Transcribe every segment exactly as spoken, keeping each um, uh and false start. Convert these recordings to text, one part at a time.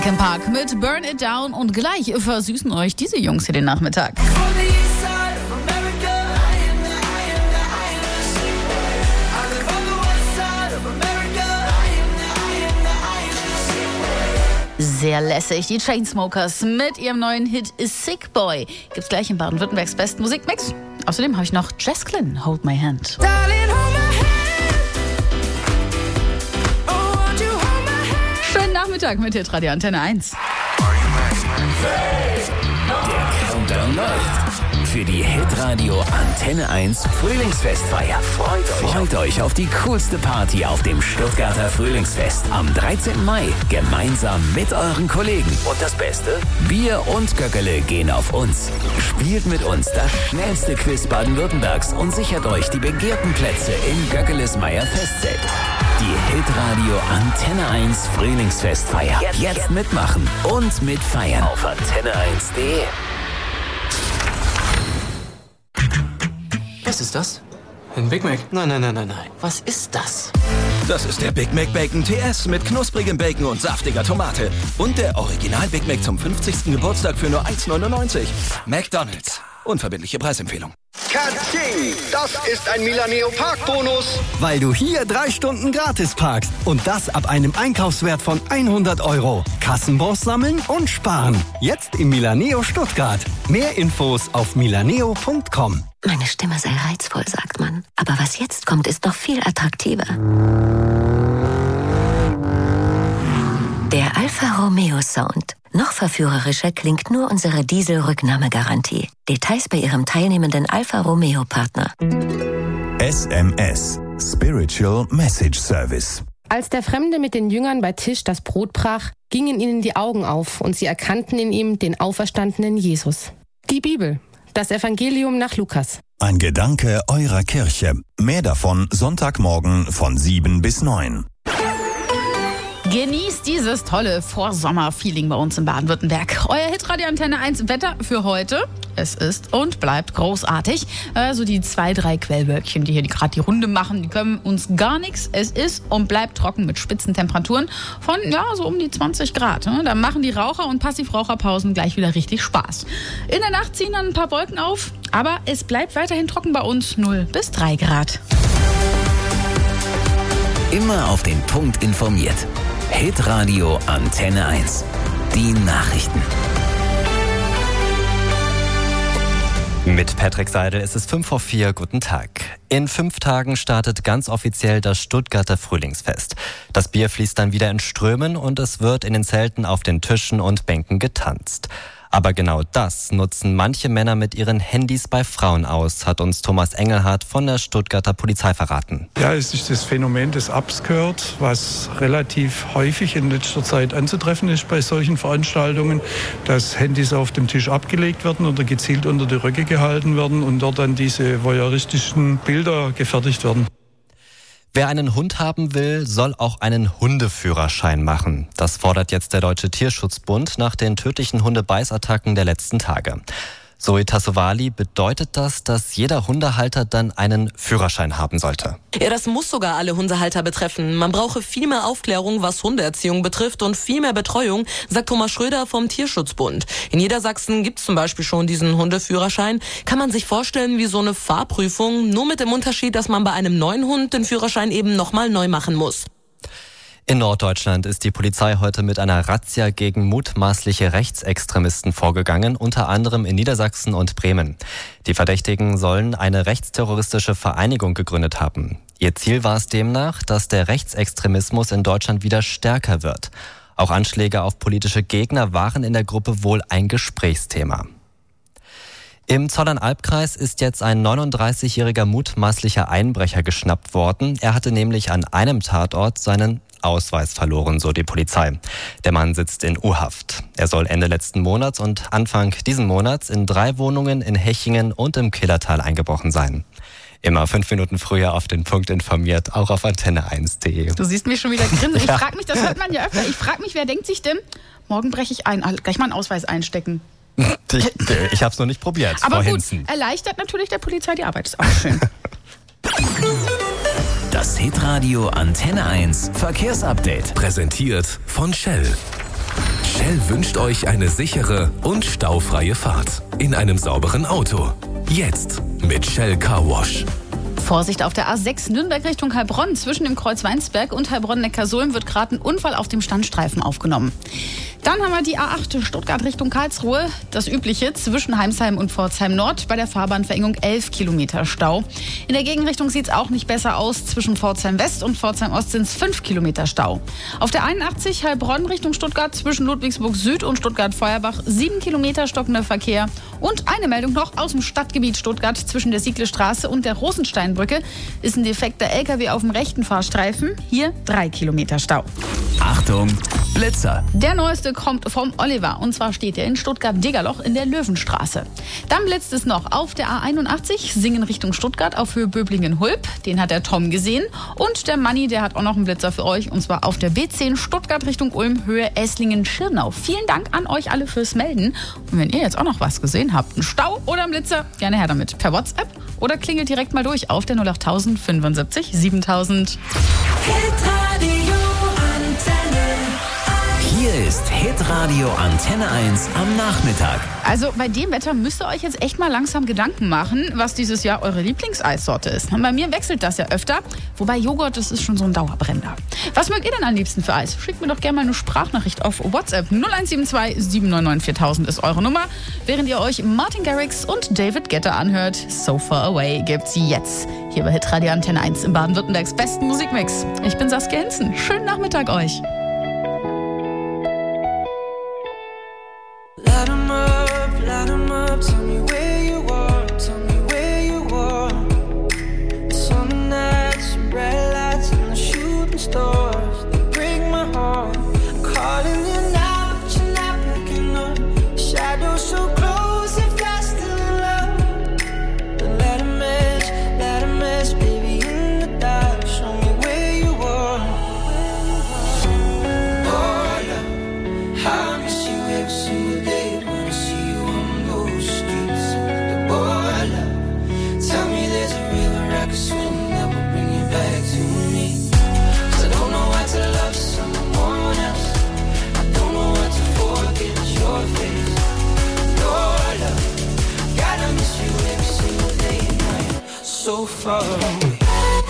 Linkin Park mit Burn It Down und gleich versüßen euch diese Jungs hier den Nachmittag. Sehr lässig, die Chainsmokers mit ihrem neuen Hit Sick Boy. Gibt's gleich in Baden-Württembergs besten Musikmix. Außerdem habe ich noch Jazklyn, Hold My Hand. Darling, hold my hand. Oh, won't you hold my hand? Schönen Nachmittag mit Hitradio Antenne eins. Der Countdown läuft. Für die Hitradio Antenne eins Frühlingsfestfeier. Freut euch. Freut euch auf die coolste Party auf dem Stuttgarter Frühlingsfest am dreizehnten Mai. Gemeinsam mit euren Kollegen. Und das Beste? Bier und Göckele gehen auf uns. Spielt mit uns das schnellste Quiz Baden-Württembergs und sichert euch die begehrten Plätze im Göckeles Meier Festzelt. Die Hitradio Antenne eins Frühlingsfestfeier. Jetzt, Jetzt mitmachen und mitfeiern auf antenne eins punkt de. Was ist das? Ein Big Mac? Nein, nein, nein, nein, nein. Was ist das? Das ist der Big Mac Bacon T S mit knusprigem Bacon und saftiger Tomate. Und der Original Big Mac zum fünfzigsten Geburtstag für nur eins neunundneunzig. McDonald's. Unverbindliche Preisempfehlung. Katsching! Das ist ein Milaneo Parkbonus. Weil du hier drei Stunden gratis parkst. Und das ab einem Einkaufswert von hundert Euro. Kassenbons sammeln und sparen. Jetzt im Milaneo Stuttgart. Mehr Infos auf milaneo punkt com. Meine Stimme sei reizvoll, sagt man. Aber was jetzt kommt, ist noch viel attraktiver. Der Alfa Romeo Sound. Noch verführerischer klingt nur unsere Diesel-Rücknahmegarantie. Details bei Ihrem teilnehmenden Alfa Romeo Partner. S M S. Spiritual Message Service. Als der Fremde mit den Jüngern bei Tisch das Brot brach, gingen ihnen die Augen auf und sie erkannten in ihm den auferstandenen Jesus. Die Bibel. Das Evangelium nach Lukas. Ein Gedanke eurer Kirche. Mehr davon Sonntagmorgen von sieben bis neun. Genießt dieses tolle Vorsommer-Feeling bei uns in Baden-Württemberg. Euer Hitradio Antenne eins Wetter für heute. Es ist und bleibt großartig. Also die zwei, drei Quellwölkchen, die hier gerade die Runde machen, die können uns gar nichts. Es ist und bleibt trocken mit Spitzentemperaturen von ja so um die zwanzig Grad. Da machen die Raucher- und Passivraucherpausen gleich wieder richtig Spaß. In der Nacht ziehen dann ein paar Wolken auf, aber es bleibt weiterhin trocken bei uns, null bis drei Grad. Immer auf den Punkt informiert. Hitradio Antenne eins. Die Nachrichten. Mit Patrick Seidel ist es fünf vor vier. Guten Tag. In fünf Tagen startet ganz offiziell das Stuttgarter Frühlingsfest. Das Bier fließt dann wieder in Strömen und es wird in den Zelten auf den Tischen und Bänken getanzt. Aber genau das nutzen manche Männer mit ihren Handys bei Frauen aus, hat uns Thomas Engelhardt von der Stuttgarter Polizei verraten. Ja, es ist das Phänomen des Upskirt, was relativ häufig in letzter Zeit anzutreffen ist bei solchen Veranstaltungen, dass Handys auf dem Tisch abgelegt werden oder gezielt unter die Röcke gehalten werden und dort dann diese voyeuristischen Bilder gefertigt werden. Wer einen Hund haben will, soll auch einen Hundeführerschein machen. Das fordert jetzt der Deutsche Tierschutzbund nach den tödlichen Hundebeißattacken der letzten Tage. Zoe Tassovali, bedeutet das, dass jeder Hundehalter dann einen Führerschein haben sollte? Ja, das muss sogar alle Hundehalter betreffen. Man brauche viel mehr Aufklärung, was Hundeerziehung betrifft und viel mehr Betreuung, sagt Thomas Schröder vom Tierschutzbund. In Niedersachsen gibt es zum Beispiel schon diesen Hundeführerschein. Kann man sich vorstellen wie so eine Fahrprüfung, nur mit dem Unterschied, dass man bei einem neuen Hund den Führerschein eben nochmal neu machen muss. In Norddeutschland ist die Polizei heute mit einer Razzia gegen mutmaßliche Rechtsextremisten vorgegangen, unter anderem in Niedersachsen und Bremen. Die Verdächtigen sollen eine rechtsterroristische Vereinigung gegründet haben. Ihr Ziel war es demnach, dass der Rechtsextremismus in Deutschland wieder stärker wird. Auch Anschläge auf politische Gegner waren in der Gruppe wohl ein Gesprächsthema. Im Zollernalbkreis ist jetzt ein neununddreißigjähriger mutmaßlicher Einbrecher geschnappt worden. Er hatte nämlich an einem Tatort seinen Ausweis verloren, so die Polizei. Der Mann sitzt in U-Haft. Er soll Ende letzten Monats und Anfang diesen Monats in drei Wohnungen in Hechingen und im Killertal eingebrochen sein. Immer fünf Minuten früher auf den Punkt informiert, auch auf antenne eins punkt de. Du siehst mich schon wieder grinsen. Ich Ja. frage mich, das hört man ja öfter, ich frage mich, wer denkt sich denn, morgen breche ich ein, gleich mal einen Ausweis einstecken. Ich, ich habe es noch nicht probiert, Aber Frau gut, Hinzen. erleichtert natürlich der Polizei die Arbeit, ist auch schön. Das Hitradio Antenne eins Verkehrsupdate. Präsentiert von Shell. Shell wünscht euch eine sichere und staufreie Fahrt in einem sauberen Auto. Jetzt mit Shell Car Wash. Vorsicht auf der A sechs Nürnberg Richtung Heilbronn. Zwischen dem Kreuz Weinsberg und Heilbronn-Neckarsulm wird gerade ein Unfall auf dem Standstreifen aufgenommen. Dann haben wir die A acht Stuttgart Richtung Karlsruhe. Das übliche zwischen Heimsheim und Pforzheim Nord. Bei der Fahrbahnverengung elf Kilometer Stau. In der Gegenrichtung sieht es auch nicht besser aus. Zwischen Pforzheim West und Pforzheim Ost sind es fünf Kilometer Stau. Auf der einundachtzig Heilbronn Richtung Stuttgart zwischen Ludwigsburg Süd und Stuttgart-Feuerbach sieben Kilometer stockender Verkehr. Und eine Meldung noch aus dem Stadtgebiet Stuttgart. Zwischen der Sieglestraße und der Rosensteinbrücke ist ein defekter L K W auf dem rechten Fahrstreifen. Hier drei Kilometer Stau. Achtung, Blitzer. Der neueste kommt vom Oliver. Und zwar steht er in Stuttgart-Degerloch in der Löwenstraße. Dann blitzt es noch auf der A einundachtzig, Singen Richtung Stuttgart auf Höhe Böblingen-Hulp. Den hat der Tom gesehen. Und der Manni, der hat auch noch einen Blitzer für euch. Und zwar auf der B zehn Stuttgart Richtung Ulm, Höhe Esslingen-Schirnau. Vielen Dank an euch alle fürs Melden. Und wenn ihr jetzt auch noch was gesehen habt, einen Stau oder einen Blitzer, gerne her damit. Per WhatsApp oder klingelt direkt mal durch auf der null acht null null fünfundsiebzig siebentausend. Hier ist Hitradio Antenne eins am Nachmittag. Also bei dem Wetter müsst ihr euch jetzt echt mal langsam Gedanken machen, was dieses Jahr eure Lieblingseissorte ist. Bei mir wechselt das ja öfter, wobei Joghurt, das ist schon so ein Dauerbrenner. Was mögt ihr denn am liebsten für Eis? Schickt mir doch gerne mal eine Sprachnachricht auf WhatsApp. null eins sieben zwei sieben neun neun viertausend ist eure Nummer. Während ihr euch Martin Garrix und David Guetta anhört, So Far Away gibt's jetzt. Hier bei Hitradio Antenne eins im Baden-Württembergs besten Musikmix. Ich bin Saskia Hinzen. Schönen Nachmittag euch. Tell me where you are, tell me where you are. Summer nights, bright lights, and the shooting stars, they break my heart. I'm calling you now, but you're not picking up. Shadows so close, if you're still in love. But let 'em match, let 'em match, baby, in the dark. Show me where you are. Oh, love, I miss you every single day when I see you on those streets. Oh, love, tell me there's a river I could swim that will bring you back to me. 'Cause I don't know how to love someone else. I don't know how to forget your face. Oh, love, gotta miss you every single day and night. So far away.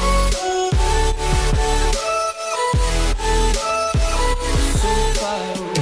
So far away.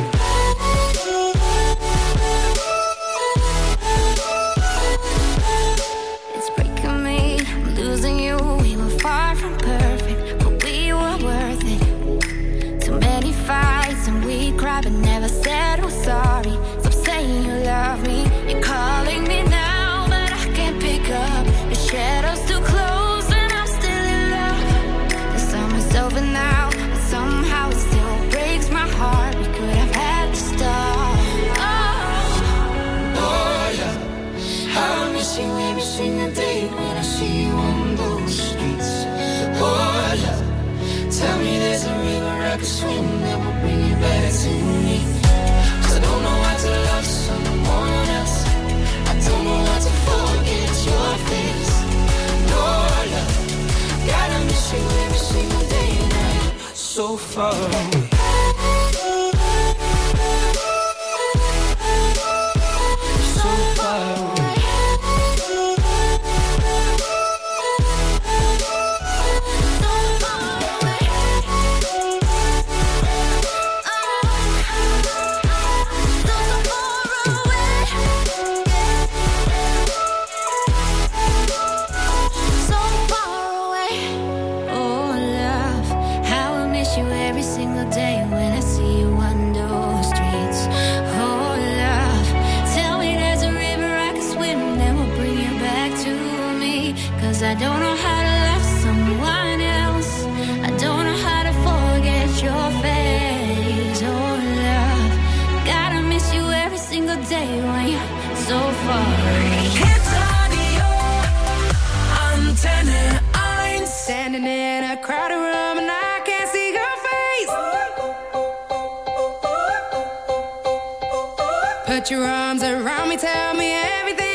It's breaking me, I'm losing you. We were far from perfect, but we were worth it. Too many fights and we cried, but never said we're sorry. Stop saying you love me. You're calling me now, but I can't pick up. The shadows too close and I'm still in love. The summer's over now, but somehow it still breaks my heart. We could have had to start. Oh, Oh, love, I miss you every single day when I see you on those streets. Oh, love, tell me there's a river I could swim that will bring you back to me. 'Cause I don't know how to love someone else. I don't know how to forget your face. No, love, gotta miss you every single day and night. So far away. So far away. so far away. Oh, love, how I miss you every single day when I see you on those streets. Oh, love, tell me there's a river I can swim that will bring you back to me. 'Cause I don't know how to love someone else. I don't know how to forget your face. Oh, love, gotta miss you every single day when you're so far away. Hitradio Antenne eins. Standing in a crowded room and I can't see your face. Put your arms around me, tell me everything